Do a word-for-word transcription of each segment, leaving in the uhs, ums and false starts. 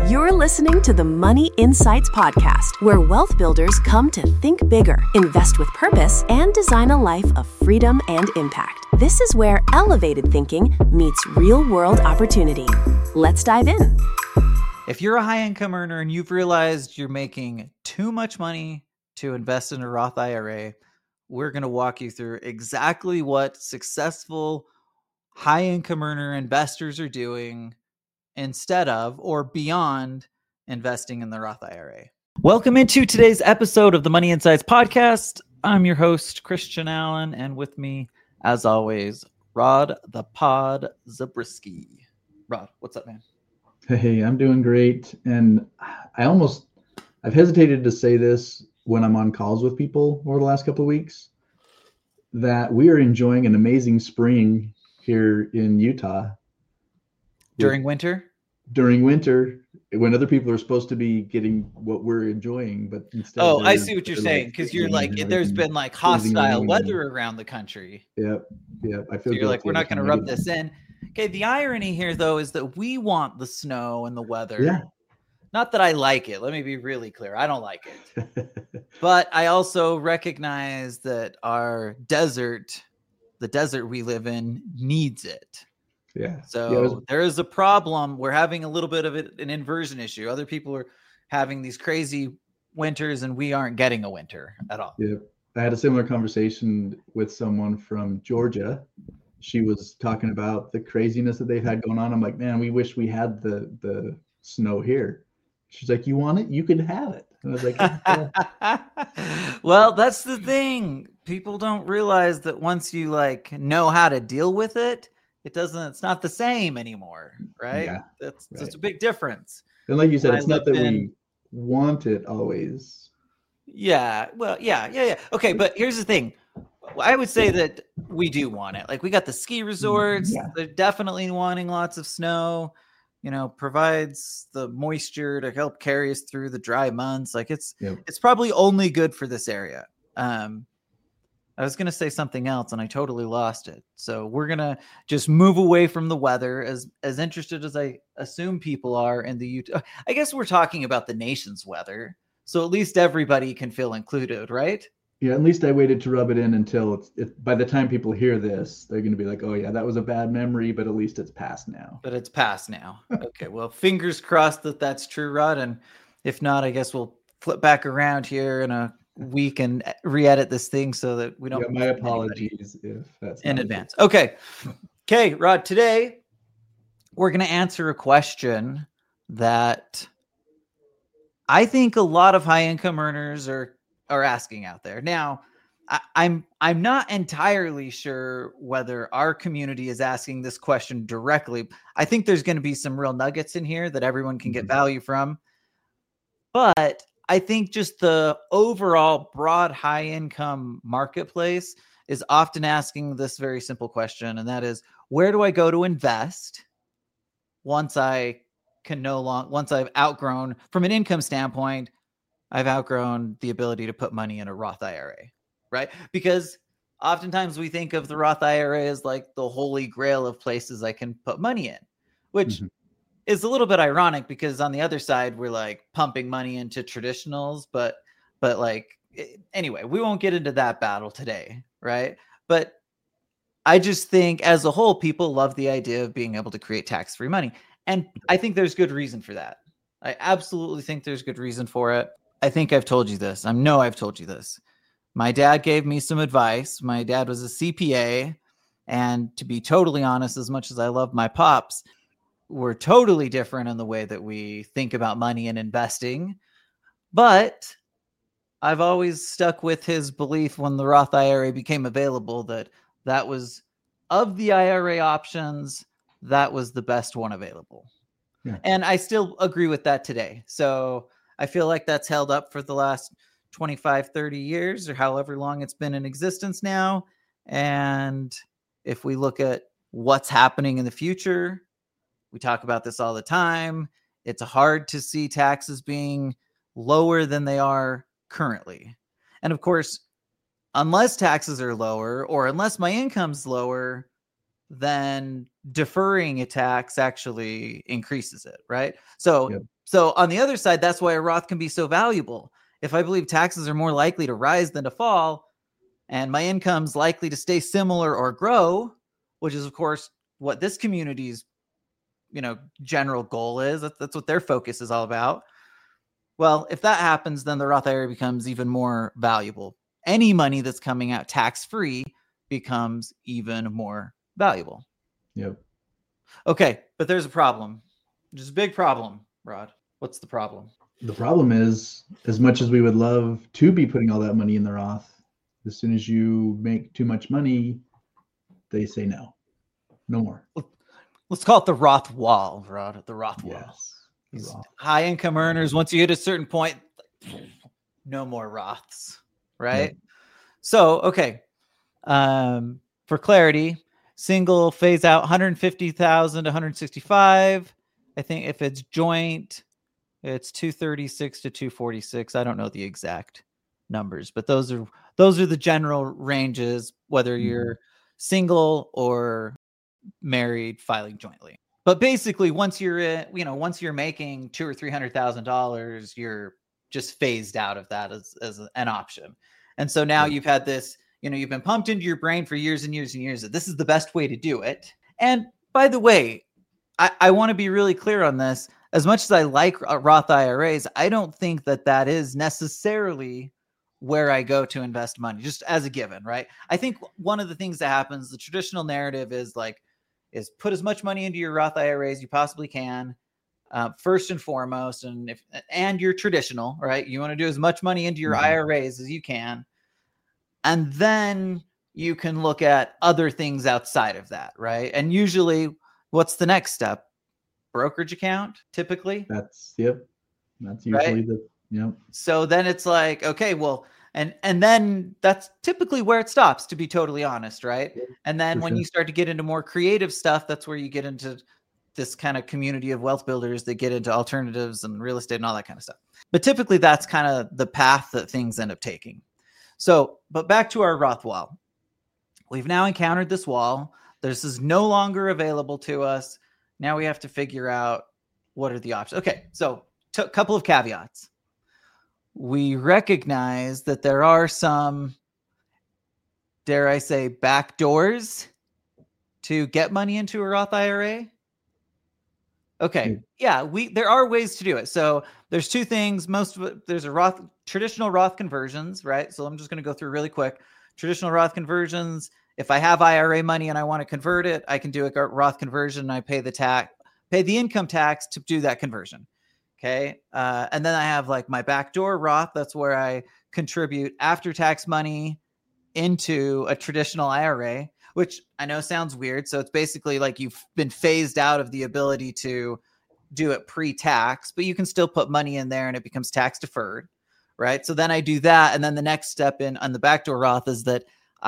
You're listening to the Money Insights Podcast, where wealth builders come to think bigger, invest with purpose, and design a life of freedom and impact. This is where elevated thinking meets real-world opportunity. Let's dive in. If you're a high-income earner and you've realized you're making too much money to invest in a Roth I R A, we're going to walk you through exactly what successful high-income earner investors are doing instead of or beyond investing in the Roth I R A. Welcome into today's episode of the Money Insights Podcast. I'm your host, Christian Allen, and with me, as always, Rod the Pod Zabriskie. Rod, what's up, man? Hey, I'm doing great. And I almost, I've hesitated to say this when I'm on calls with people over the last couple of weeks, that we are enjoying an amazing spring here in Utah. During winter? During winter, when other people are supposed to be getting what we're enjoying, but instead. Oh, I see what you're saying. Because like, you're like, there's been like hostile weather around the country. Yep. Yep. I feel so you're like, we're not going to rub this in. Okay. The irony here, though, is that we want the snow and the weather. Yeah. Not that I like it. Let me be really clear. I don't like it. But I also recognize that our desert, the desert we live in, needs it. Yeah. So yeah, was... there is a problem. We're having a little bit of it, an inversion issue. Other people are having these crazy winters and we aren't getting a winter at all. Yeah. I had a similar conversation with someone from Georgia. She was talking about the craziness that they've had going on. I'm like, man, we wish we had the, the snow here. She's like, you want it? You can have it. And I was like, yeah. Well, that's the thing. People don't realize that once you like know how to deal with it, it doesn't, it's not the same anymore, right? Yeah, that's, right. that's a big difference. And like you said, when it's I not that in, we want it always. Yeah, well, yeah, yeah, yeah. Okay, but here's the thing. I would say that we do want it. Like we got the ski resorts. Yeah. They're definitely wanting lots of snow, you know, provides the moisture to help carry us through the dry months. Like it's, yep. it's probably only good for this area. Um, I was going to say something else and I totally lost it. So we're going to just move away from the weather as, as interested as I assume people are in the Utah. I guess we're talking about the nation's weather. So at least everybody can feel included, right? Yeah. At least I waited to rub it in until it's, it, by the time people hear this, they're going to be like, oh yeah, that was a bad memory, but at least it's past now. But it's past now. Okay. Well, fingers crossed that that's true, Rod. And if not, I guess we'll flip back around here in a week and re-edit this thing so that we don't. Yeah, my apologies if that's in advance. True. Okay. Okay, Rod, today we're going to answer a question that I think a lot of high income earners are, are asking out there. Now, I, I'm, I'm not entirely sure whether our community is asking this question directly. I think there's going to be some real nuggets in here that everyone can get value from, but I think just the overall broad high income marketplace is often asking this very simple question. And that is, where do I go to invest once I can no longer, once I've outgrown from an income standpoint, I've outgrown the ability to put money in a Roth I R A, right? Because oftentimes we think of the Roth I R A as like the holy grail of places I can put money in, which mm-hmm. is a little bit ironic because on the other side, we're like pumping money into traditionals, but, but like, anyway, we won't get into that battle today. Right. But I just think as a whole, people love the idea of being able to create tax-free money. And I think there's good reason for that. I absolutely think there's good reason for it. I think I've told you this. I know I've told you this. My dad gave me some advice. My dad was a C P A. And to be totally honest, as much as I love my pops, we're totally different in the way that we think about money and investing. But I've always stuck with his belief when the Roth I R A became available that that was, of the I R A options, that was the best one available. Yeah. And I still agree with that today. So I feel like that's held up for the last twenty-five, thirty years or however long it's been in existence now. And if we look at what's happening in the future, we talk about this all the time. It's hard to see taxes being lower than they are currently. And of course, unless taxes are lower or unless my income's lower, then deferring a tax actually increases it, right? So, yep. So on the other side, that's why a Roth can be so valuable. If I believe taxes are more likely to rise than to fall, and my income's likely to stay similar or grow, which is, of course, what this community's, you know, general goal is. That's, that's what their focus is all about. Well, if that happens, then the Roth I R A becomes even more valuable. Any money that's coming out tax-free becomes even more valuable. Yep. Okay, but there's a problem. There's a big problem, Rod. What's the problem? The problem is, as much as we would love to be putting all that money in the Roth, as soon as you make too much money, they say no. No more. Let's call it the Roth wall, Rod. The Roth wall. Yes. These Roth. high income earners, once you hit a certain point, no more Roths, right? Yep. So, okay. Um, for clarity, single phase out one hundred fifty thousand to one hundred sixty-five. I think if it's joint, it's two thirty-six to two forty-six. I don't know the exact numbers, but those are those are the general ranges, whether you're mm-hmm. single or married filing jointly. But basically, once you're in, you know, once you're making two or three hundred thousand dollars, you're just phased out of that as, as an option. And so now you've had this, you know, you've been pumped into your brain for years and years and years that this is the best way to do it. And by the way, I, I want to be really clear on this. As much as I like Roth I R As, I don't think that that is necessarily where I go to invest money, just as a given, right? I think one of the things that happens, the traditional narrative is like, is put as much money into your Roth I R A as you possibly can, uh, first and foremost. And if, and you're traditional, right? You want to do as much money into your mm-hmm. I R As as you can. And then you can look at other things outside of that, right? And usually what's the next step? Brokerage account, typically. That's, yep. That's usually right? the, yep. So then it's like, okay, well, and, and then that's typically where it stops, to be totally honest. Right. Yeah, and then when sure. you start to get into more creative stuff, that's where you get into this kind of community of wealth builders that get into alternatives and real estate and all that kind of stuff. But typically that's kind of the path that things end up taking. So, but back to our Roth wall. We've now encountered this wall. This is no longer available to us. Now we have to figure out what are the options. Okay, so a t- couple of caveats. We recognize that there are some, dare I say, back doors to get money into a Roth I R A. Okay, mm. yeah, we there are ways to do it. So there's two things. Most of it, there's a Roth traditional Roth conversions, right? So I'm just going to go through really quick. Traditional Roth conversions. If I have I R A money and I want to convert it, I can do a Roth conversion. And I pay the tax, pay the income tax to do that conversion. Okay. Uh, and then I have like my backdoor Roth. That's where I contribute after tax money into a traditional I R A, which I know sounds weird. So it's basically like you've been phased out of the ability to do it pre-tax, but you can still put money in there and it becomes tax deferred. Right. So then I do that. And then the next step in on the backdoor Roth is that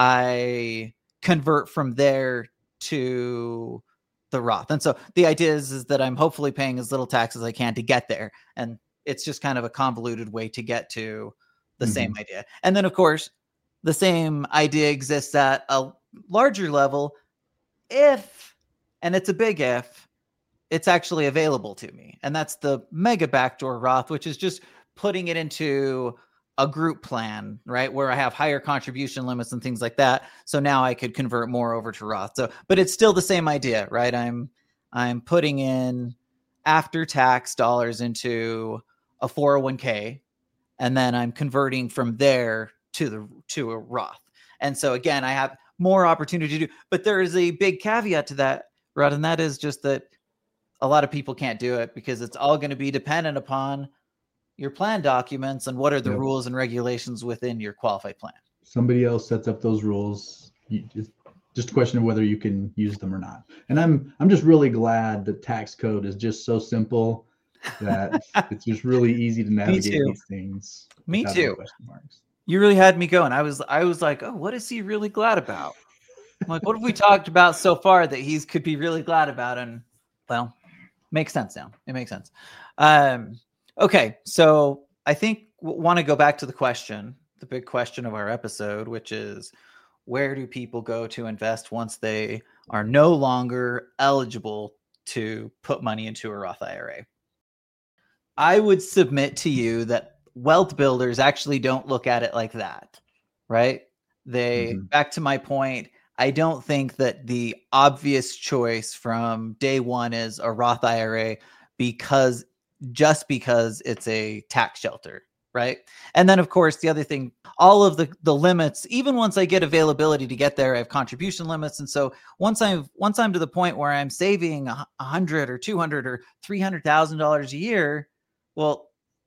I convert from there to the Roth. And so the idea is, is that I'm hopefully paying as little tax as I can to get there. And it's just kind of a convoluted way to get to the mm-hmm. same idea. And then of course, the same idea exists at a larger level if, and it's a big if, it's actually available to me. And that's the mega backdoor Roth, which is just putting it into a group plan, right? Where I have higher contribution limits and things like that. So now I could convert more over to Roth. So, but it's still the same idea, right? I'm, I'm putting in after tax dollars into a four oh one k, and then I'm converting from there to the, to a Roth. And so again, I have more opportunity to do, but there is a big caveat to that, Rod. And that is just that a lot of people can't do it because it's all going to be dependent upon your plan documents and what are the yep. rules and regulations within your qualified plan. Somebody else sets up those rules. You just, just a question of whether you can use them or not. And I'm I'm just really glad the tax code is just so simple that it's just really easy to navigate these things. Me too. You really had me going. I was I was like, oh, what is he really glad about? I'm like, what have we talked about so far that he's could be really glad about? And well, makes sense now. It makes sense. Um, Okay, so I think w- want to go back to the question, the big question of our episode, which is where do people go to invest once they are no longer eligible to put money into a Roth I R A? I would submit to you that wealth builders actually don't look at it like that, right? They, mm-hmm. back to my point, I don't think that the obvious choice from day one is a Roth I R A because just because it's a tax shelter, right? And then, of course, the other thing, all of the, the limits, even once I get availability to get there, I have contribution limits. And so once I'm once I'm to the point where I'm saving a hundred or two hundred or three hundred thousand dollars a year, well,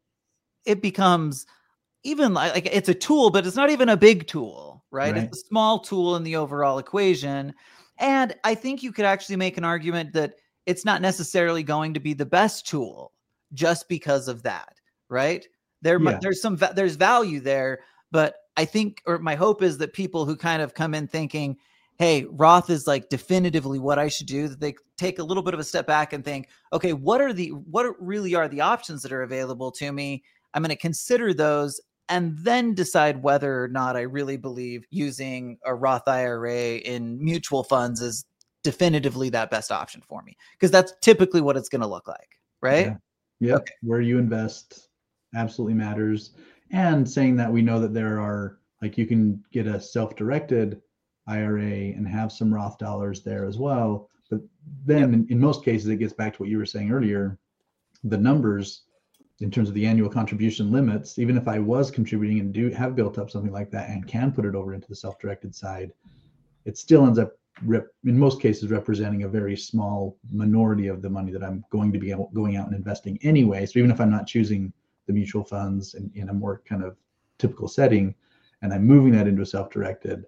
it becomes even like, like it's a tool, but it's not even a big tool, right? right? It's a small tool in the overall equation. And I think you could actually make an argument that it's not necessarily going to be the best tool just because of that, right? There, yeah. there's some, there's value there, but I think, or my hope is that people who kind of come in thinking, hey, Roth is like definitively what I should do, that they take a little bit of a step back and think, okay, what are the, what really are the options that are available to me? I'm going to consider those and then decide whether or not I really believe using a Roth I R A in mutual funds is definitively that best option for me. Because that's typically what it's going to look like, right? Yeah. Yep. Okay. Where you invest absolutely matters. And saying that, we know that there are, like, you can get a self-directed I R A and have some Roth dollars there as well. But then yep. in, in most cases, it gets back to what you were saying earlier, the numbers in terms of the annual contribution limits. Even if I was contributing and do have built up something like that and can put it over into the self-directed side, it still ends up rep, in most cases representing a very small minority of the money that I'm going to be able, going out and investing anyway. So even if I'm not choosing the mutual funds in, in a more kind of typical setting, and I'm moving that into a self-directed,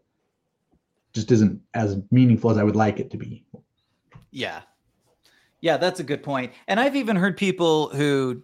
just isn't as meaningful as I would like it to be. Yeah. Yeah, that's a good point. And I've even heard people who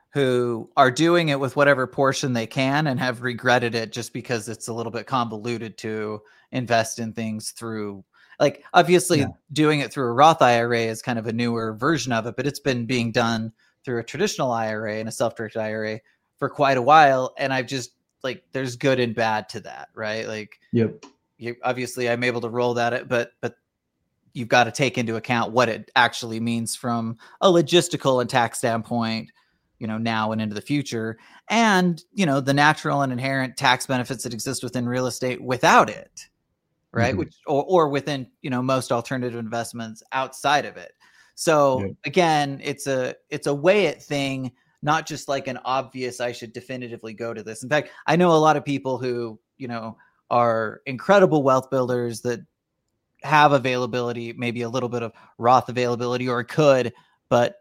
who are doing it with whatever portion they can and have regretted it just because it's a little bit convoluted to invest in things through, like, obviously yeah. doing it through a Roth I R A is kind of a newer version of it, but it's been being done through a traditional I R A and a self-directed I R A for quite a while. And I've just, like, there's good and bad to that, right? Like, yep. You, obviously I'm able to roll that, but, but you've got to take into account what it actually means from a logistical and tax standpoint, you know, now and into the future, and, you know, the natural and inherent tax benefits that exist within real estate without it, right? Mm-hmm. Which, or, or within, you know, most alternative investments outside of it. So yeah. again, it's a, it's a weigh it thing, not just like an obvious, I should definitively go to this. In fact, I know a lot of people who, you know, are incredible wealth builders that have availability, maybe a little bit of Roth availability, or could, but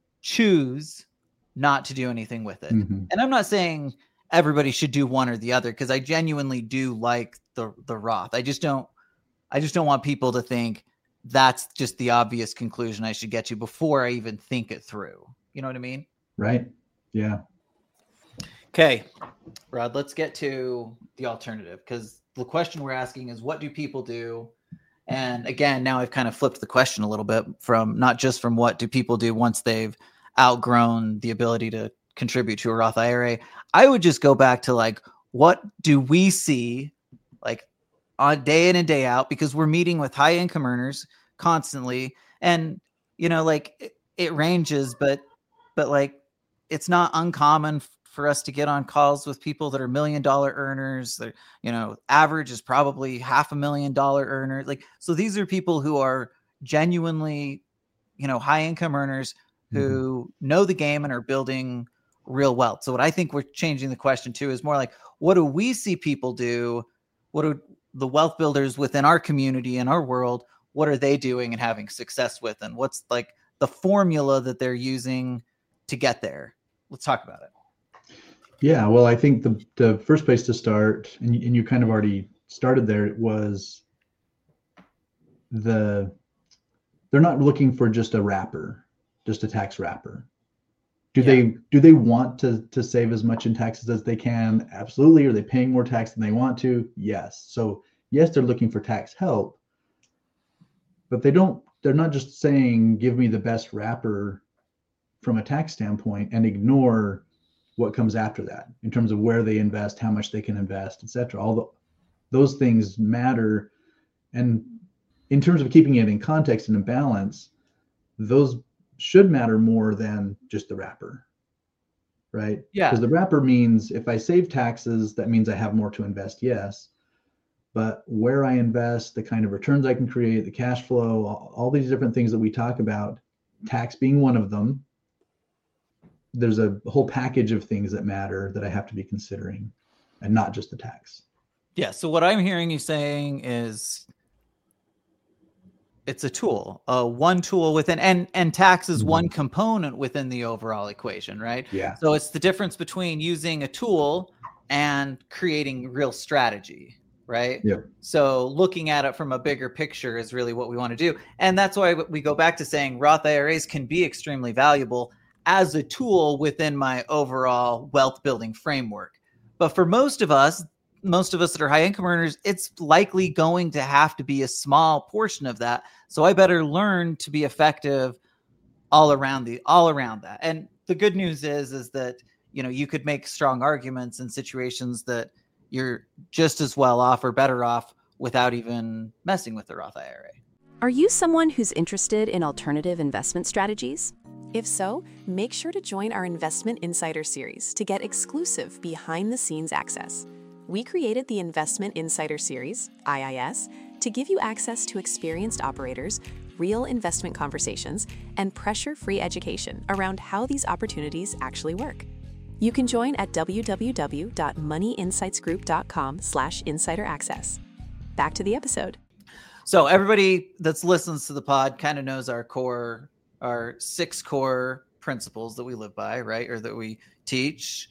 choose not to do anything with it. Mm-hmm. And I'm not saying everybody should do one or the other, because I genuinely do like the the Roth. I just don't I just don't want people to think that's just the obvious conclusion I should get to before I even think it through. You know what I mean? Right. Yeah. Okay, Rod, let's get to the alternative, because the question we're asking is, what do people do? And again, now I've kind of flipped the question a little bit from not just from what do people do once they've outgrown the ability to contribute to a Roth I R A. I would just go back to, like, what do we see, like, on day in and day out, because we're meeting with high income earners constantly. And, you know, like it, it ranges, but, but like, it's not uncommon for us to get on calls with people that are million dollar earners. That, you know, average is probably half a million dollar earner. Like, so these are people who are genuinely, you know, high income earners who mm-hmm. know the game and are building real wealth. So what I think we're changing the question to is more like, what do we see people do? What do the wealth builders within our community and our world, what are they doing and having success with? And what's like the formula that they're using to get there? Let's talk about it. Yeah, well, I think the, the first place to start, and, and you kind of already started there, was the, they're not looking for just a wrapper, just a tax wrapper. Do yeah. they do they want to to save as much in taxes as they can? Absolutely. Are they paying more tax than they want to? Yes. So yes, they're looking for tax help, but they don't, they're not just saying, give me the best wrapper from a tax standpoint and ignore what comes after that in terms of where they invest, how much they can invest, et cetera. All the, those things matter. And in terms of keeping it in context and in balance, those should matter more than just the wrapper. right? Yeah. Because the wrapper means if I save taxes, that means I have more to invest, yes. But where I invest, the kind of returns I can create, the cash flow, all, all these different things that we talk about, tax being one of them, there's a whole package of things that matter that I have to be considering, and not just the tax. Yeah. So what I'm hearing you saying is it's a tool, uh, one tool within, and, and tax is mm-hmm. one component within the overall equation, right? Yeah. So it's the difference between using a tool and creating real strategy, right? Yeah. So looking at it from a bigger picture is really what we want to do. And that's why we go back to saying Roth I R As can be extremely valuable as a tool within my overall wealth building framework. But for most of us, most of us that are high income earners, it's likely going to have to be a small portion of that. So I better learn to be effective all around the, all around that. And the good news is, is that, you know, you could make strong arguments in situations that you're just as well off or better off without even messing with the Roth I R A. Are you someone who's interested in alternative investment strategies? If so, make sure to join our Investment Insider series to get exclusive behind-the-scenes access. We created the Investment Insider Series, I I S, to give you access to experienced operators, real investment conversations, and pressure-free education around how these opportunities actually work. You can join at w w w dot money insights group dot com slash insider access. Back to the episode. So everybody that's listens to the pod kind of knows our core, our six core principles that we live by, right? Or that we teach.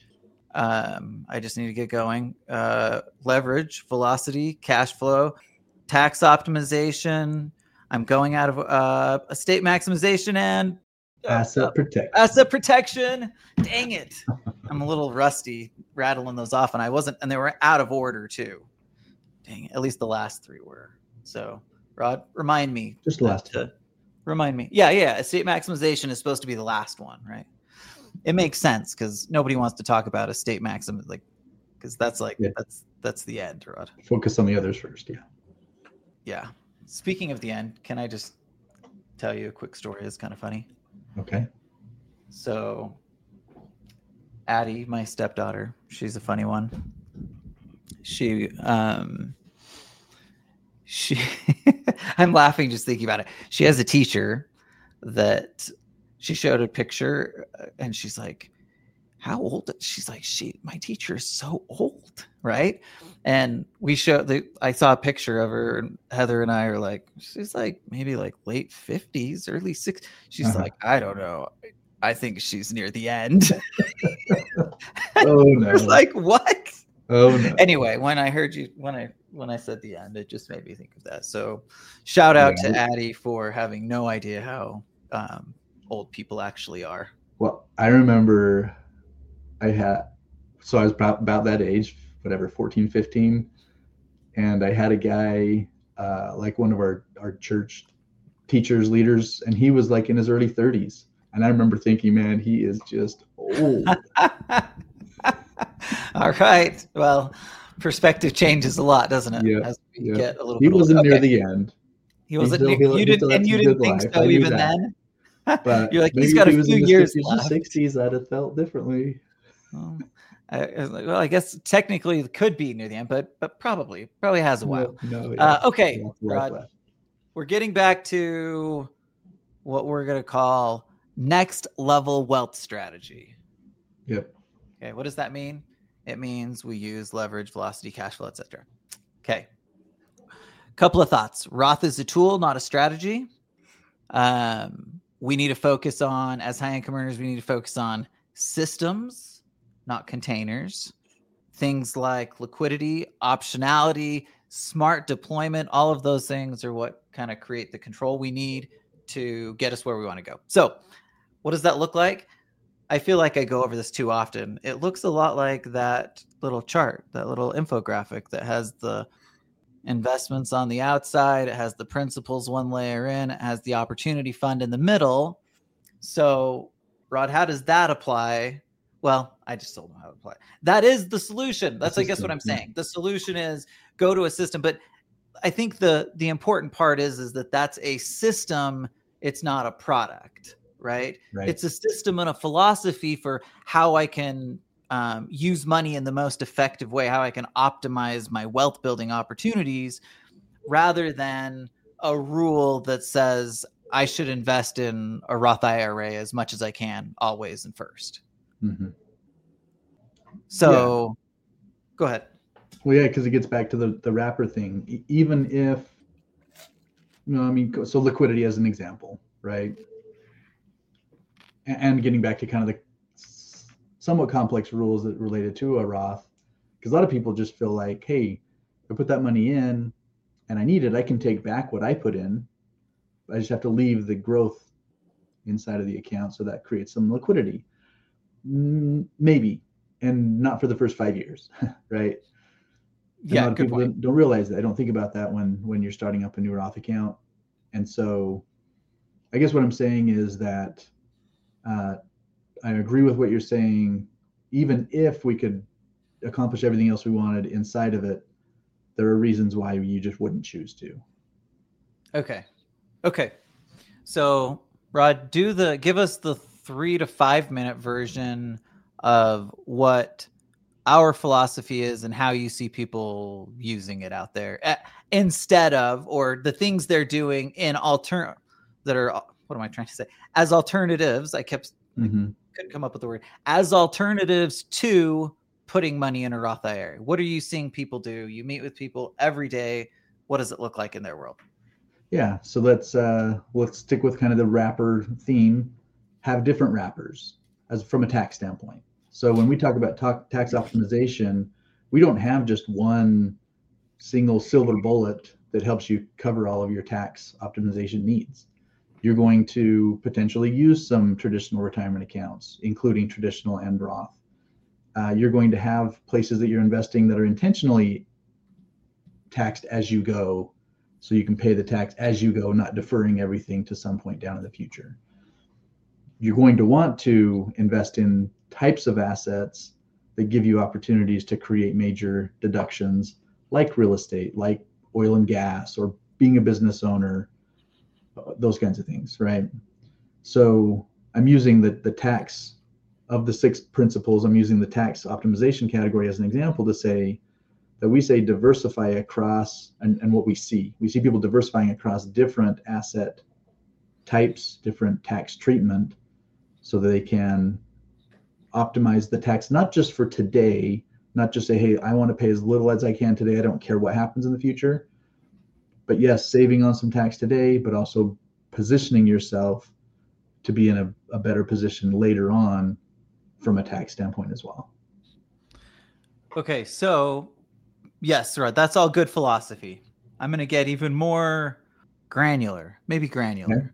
Um, I just need to get going. Uh, leverage, velocity, cash flow, tax optimization. I'm going out of uh, estate maximization and uh, asset uh, protection. Asset protection. Dang it. I'm a little rusty rattling those off, and I wasn't, and they were out of order too. Dang it. At least the last three were. So, Rod, remind me. Just the last to, Remind me. Yeah, yeah. Estate maximization is supposed to be the last one, right? It makes sense because nobody wants to talk about estate maximum, like, because that's like yeah. that's that's the end, Rod. Focus on the others first, yeah. Yeah. Speaking of the end, can I just tell you a quick story? It's kind of funny. Okay. So, Addie, my stepdaughter, she's a funny one. She, um, she, I'm laughing just thinking about it. She has a teacher that. She showed a picture and she's like, how old? She's like, she, my teacher is so old. Right. And we showed the, I saw a picture of her and Heather and I are like, she's like, maybe like late fifties, early sixties. She's uh-huh. like, I don't know. I think she's near the end. Oh no. I was like, what? Oh no. Anyway, when I heard you, when I, when I said the end, it just made me think of that. So shout out yeah. to Addie for having no idea how, um, old people actually are. Well, I remember I had, so I was about, about that age, whatever, fourteen, fifteen. And I had a guy, uh, like one of our, our church teachers, leaders, and he was like in his early thirties. And I remember thinking, man, he is just old. All right. Well, perspective changes a lot, doesn't it? Yeah. As we yeah. get a little he bit wasn't older. near Okay. the end. He wasn't, still, you, he, you didn't, and you didn't think life. so even then? But you're like, maybe he's got if a he was few in years his left. sixties, I'd have felt differently. Well, I, well, I guess technically it could be near the end, but but probably probably has a while. No, no, yeah. uh, okay, yeah, Rod, left. We're getting back to what we're going to call next level wealth strategy. Yep. Okay, what does that mean? It means we use leverage, velocity, cash flow, et cetera. Okay. Couple of thoughts. Roth is a tool, not a strategy. Um, we need to focus on, as high income earners, we need to focus on systems, not containers. Things like liquidity, optionality, smart deployment, all of those things are what kind of create the control we need to get us where we want to go. So what does that look like? I feel like I go over this too often. It looks a lot like that little chart, that little infographic that has the investments on the outside. It has the principals one layer in. It has the opportunity fund in the middle. So, Rod, how does that apply? Well, I just don't know how to apply. That is the solution. That's, I guess, what I'm saying. The solution is go to a system. But I think the the important part is, is that that's a system. It's not a product, right? Right. It's a system and a philosophy for how I can um, use money in the most effective way, how I can optimize my wealth building opportunities, rather than a rule that says I should invest in a Roth I R A as much as I can, always and first. Mm-hmm. So yeah. Go ahead. Well, yeah, because it gets back to the, the wrapper thing. E- even if, you know, I mean, so liquidity as an example, right? And, and getting back to kind of the somewhat complex rules that related to a Roth, because a lot of people just feel like, hey, if I put that money in and I need it, I can take back what I put in. I just have to leave the growth inside of the account, so that creates some liquidity. Mm, maybe, and not for the first five years, right? And Yeah, a lot of good people point. don't, don't realize that. I don't think about that when when you're starting up a new Roth account. And so I guess what I'm saying is that uh, I agree with what you're saying. Even if we could accomplish everything else we wanted inside of it, there are reasons why you just wouldn't choose to. Okay. Okay. So, Rod, do the give us the three to five minute version of what our philosophy is and how you see people using it out there, uh, instead of, or the things they're doing in alter that are, what am I trying to say? As alternatives. I kept Mm-hmm. couldn't come up with the word, as alternatives to putting money in a Roth I R A. What are you seeing people do? You meet with people every day. What does it look like in their world? Yeah, so let's uh, let's stick with kind of the wrapper theme. Have different wrappers as from a tax standpoint. So when we talk about ta- tax optimization, we don't have just one single silver bullet that helps you cover all of your tax optimization needs. You're going to potentially use some traditional retirement accounts, including traditional and Roth. Uh, you're going to have places that you're investing that are intentionally taxed as you go, so you can pay the tax as you go, not deferring everything to some point down in the future. You're going to want to invest in types of assets that give you opportunities to create major deductions, like real estate, like oil and gas, or being a business owner, those kinds of things, right? So I'm using the, the tax of the six principles, I'm using the tax optimization category as an example to say that we say diversify across, and, and what we see, we see people diversifying across different asset types, different tax treatment, so that they can optimize the tax, not just for today, not just say, hey, I want to pay as little as I can today, I don't care what happens in the future. But yes, saving on some tax today, but also positioning yourself to be in a, a better position later on from a tax standpoint as well. Okay, so yes, right. That's all good philosophy. I'm going to get even more granular, maybe granular. Okay.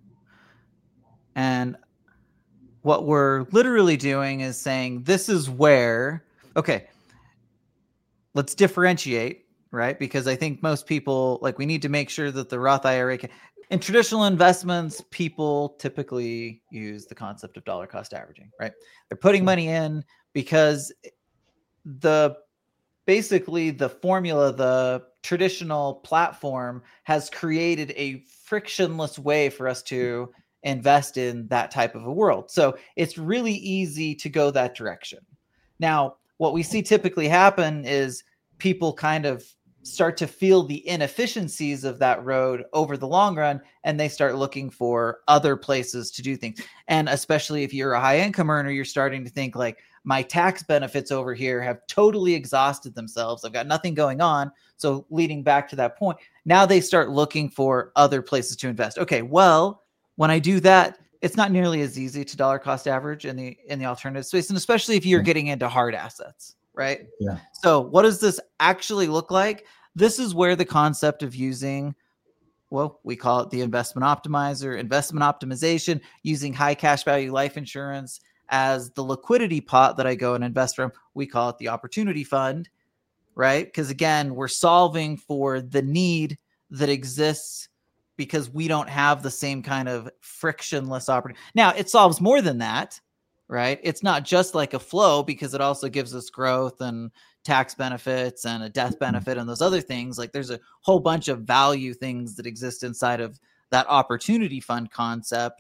And what we're literally doing is saying this is where, okay, let's differentiate, right? Because I think most people, like, we need to make sure that the Roth I R A can, in traditional investments, people typically use the concept of dollar cost averaging, right? They're putting money in because the basically the formula, the traditional platform has created a frictionless way for us to invest in that type of a world. So it's really easy to go that direction. Now, what we see typically happen is people kind of start to feel the inefficiencies of that road over the long run, and they start looking for other places to do things. And especially if you're a high income earner, you're starting to think like, my tax benefits over here have totally exhausted themselves. I've got nothing going on. So leading back to that point, now they start looking for other places to invest. Okay, well, when I do that, it's not nearly as easy to dollar cost average in the in the alternative space, and especially if you're getting into hard assets, right? Yeah. So what does this actually look like? This is where the concept of using, well, we call it the investment optimizer, investment optimization, using high cash value life insurance as the liquidity pot that I go and invest from. We call it the opportunity fund, right? Because again, we're solving for the need that exists because we don't have the same kind of frictionless opportunity. Now, it solves more than that, right? It's not just like a flow, because it also gives us growth and tax benefits and a death benefit and those other things. Like, there's a whole bunch of value things that exist inside of that opportunity fund concept.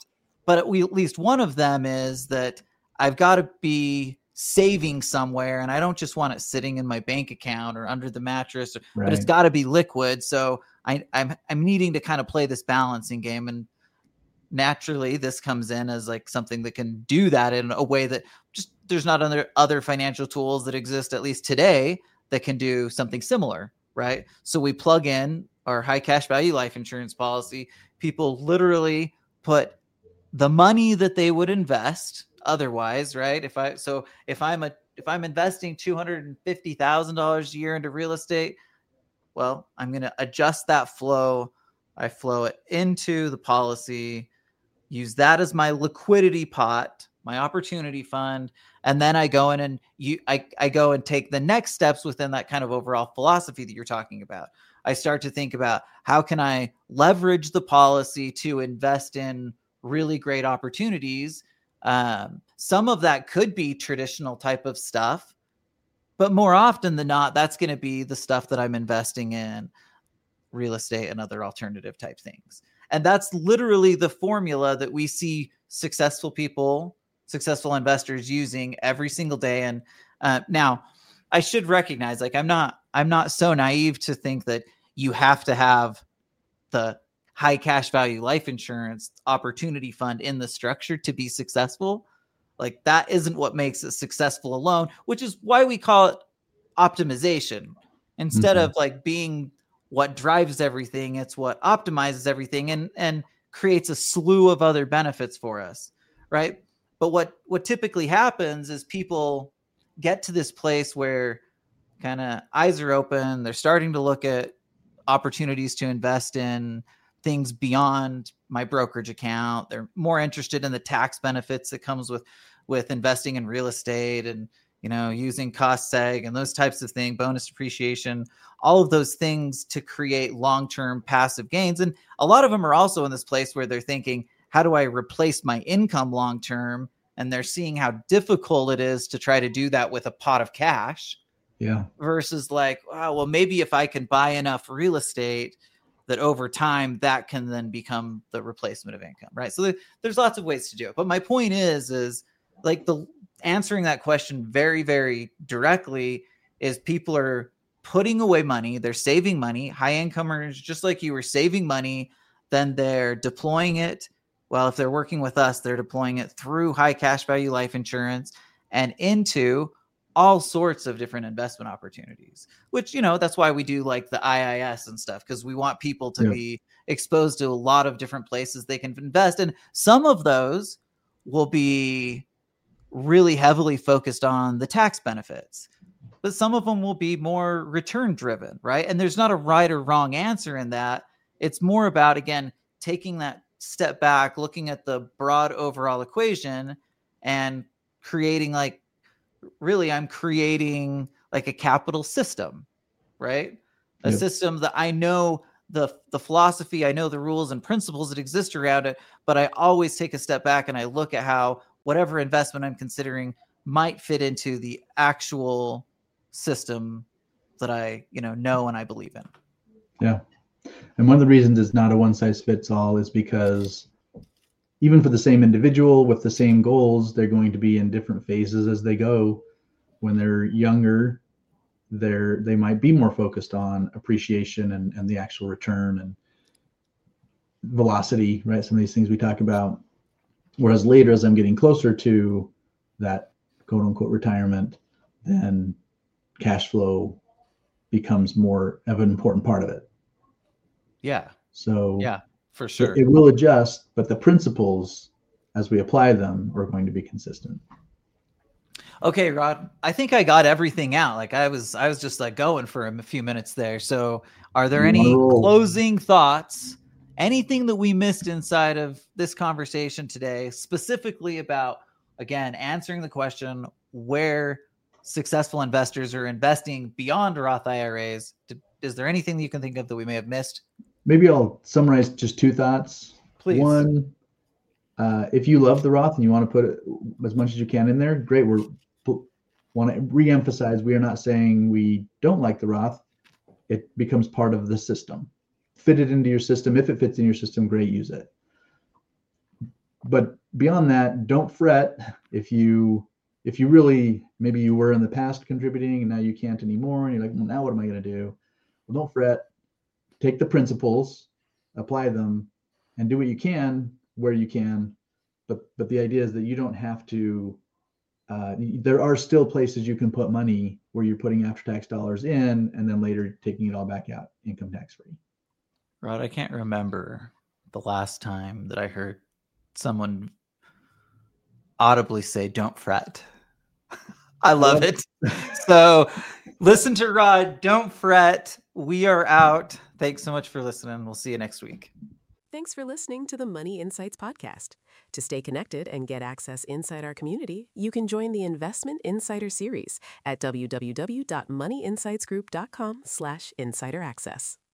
but at least one of them is that I've got to be saving somewhere, and I don't just want it sitting in my bank account or under the mattress, or, Right. but it's got to be liquid. So I, I'm I'm needing to kind of play this balancing game, and naturally this comes in as like something that can do that in a way that just there's not other other financial tools that exist, at least today, that can do something similar, right? So we plug in our high cash value life insurance policy. People literally put the money that they would invest otherwise, right? If I so if I'm a if I'm investing two hundred fifty thousand dollars a year into real estate, well, I'm going to adjust that flow. I flow it into the policy, use that as my liquidity pot, my opportunity fund, and then I go in and you I, I go and take the next steps within that kind of overall philosophy that you're talking about. I start to think about how can I leverage the policy to invest in really great opportunities. Um, some of that could be traditional type of stuff, but more often than not, that's going to be the stuff that I'm investing in real estate and other alternative type things. And that's literally the formula that we see successful people, successful investors using every single day. And uh, now I should recognize, like, I'm not, I'm not so naive to think that you have to have the high cash value life insurance opportunity fund in the structure to be successful. Like, that isn't what makes it successful alone, which is why we call it optimization instead mm-hmm. of like being what drives everything. It's what optimizes everything and, and creates a slew of other benefits for us. Right. But what, what typically happens is people get to this place where kind of eyes are open. They're starting to look at opportunities to invest in things beyond my brokerage account. They're more interested in the tax benefits that comes with, with investing in real estate and, you know, using cost seg and those types of things, bonus depreciation, all of those things to create long-term passive gains. And a lot of them are also in this place where they're thinking, how do I replace my income long-term? And they're seeing how difficult it is to try to do that with a pot of cash. Yeah. Versus like, oh, well, maybe if I can buy enough real estate that over time that can then become the replacement of income, right? So there, there's lots of ways to do it. But my point is, is like the answering that question very, very directly is people are putting away money. They're saving money. High income earners, just like you, were saving money, then they're deploying it. Well, if they're working with us, they're deploying it through high cash value life insurance and into all sorts of different investment opportunities, which, you know, that's why we do like the I I S and stuff, because we want people to yeah. be exposed to a lot of different places they can invest. And some of those will be really heavily focused on the tax benefits, but some of them will be more return driven, right? And there's not a right or wrong answer in that. It's more about, again, taking that step back, looking at the broad overall equation and creating like, really, I'm creating like a capital system, right? A yep. system that I know the the philosophy, I know the rules and principles that exist around it, but I always take a step back and I look at how whatever investment I'm considering might fit into the actual system that I, you know, know and I believe in. Yeah. And one of the reasons it's not a one size fits all is because even for the same individual with the same goals, they're going to be in different phases as they go. When they're younger, they're they might be more focused on appreciation and, and the actual return and velocity, right? Some of these things we talk about. Whereas later, as I'm getting closer to that quote unquote retirement, then cash flow becomes more of an important part of it. Yeah. So yeah. For sure. It will adjust, but the principles as we apply them are going to be consistent. Okay, Rod, I think I got everything out. Like I was, I was just like going for a few minutes there. So are there any closing thoughts, anything that we missed inside of this conversation today, specifically about, again, answering the question where successful investors are investing beyond Roth I R As? Is there anything that you can think of that we may have missed? Maybe I'll summarize just two thoughts. Please. One, uh, if you love the Roth and you want to put it as much as you can in there, great. We're want to reemphasize, we are not saying we don't like the Roth. It becomes part of the system. Fit it into your system. If it fits in your system, great, use it. but beyond that, don't fret if you if you really, maybe you were in the past contributing and now you can't anymore, and you're like, well, now what am I going to do? Well, don't fret. Take the principles, apply them, and do what you can where you can. But but the idea is that you don't have to. Uh, there are still places you can put money where you're putting after-tax dollars in and then later taking it all back out income tax-free. Rod, I can't remember the last time that I heard someone audibly say, don't fret. I love it. So listen to Rod, don't fret. We are out. Thanks so much for listening. We'll see you next week. Thanks for listening to the Money Insights Podcast. To stay connected and get access inside our community, you can join the Investment Insider Series at w w w dot money insights group dot com slash insider access.